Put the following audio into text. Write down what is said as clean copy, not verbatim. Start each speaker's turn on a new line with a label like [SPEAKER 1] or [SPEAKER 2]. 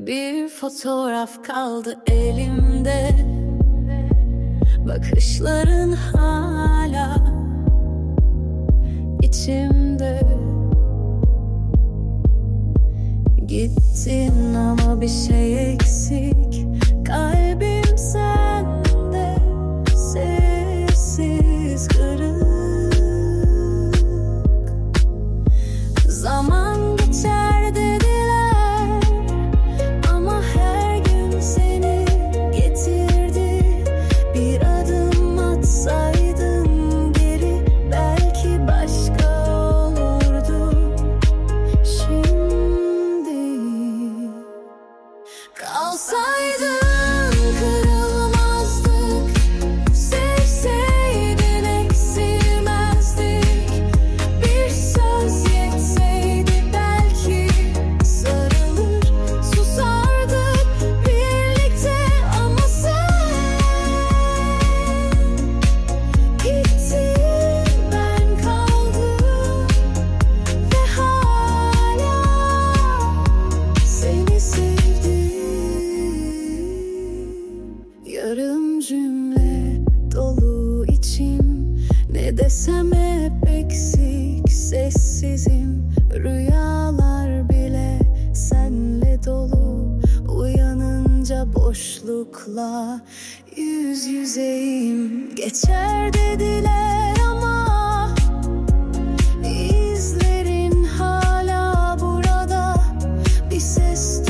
[SPEAKER 1] Bir fotoğraf kaldı elimde, bakışların hala içimde. Gittin ama bir şey eksik, kalbim sende, sessiz kırık. Zaman geçer dediler ama her gün seni getirdi. Bir adım atsaydın geri belki başka olurdu şimdi. Kalsaydın kırılmazdık, sevseydin eksilmezdik. Bir söz yetseydi belki sarılır susardık birlikte. Ama sen gittin, ben kaldım ve hala seni sevdim. Yarım cümle dolu içim, ne desem hep eksik, sessizim. Rüyalar bile senle dolu, uyanınca boşlukla yüz yüzeyim. Geçer dediler ama izlerin hala burada. Bir ses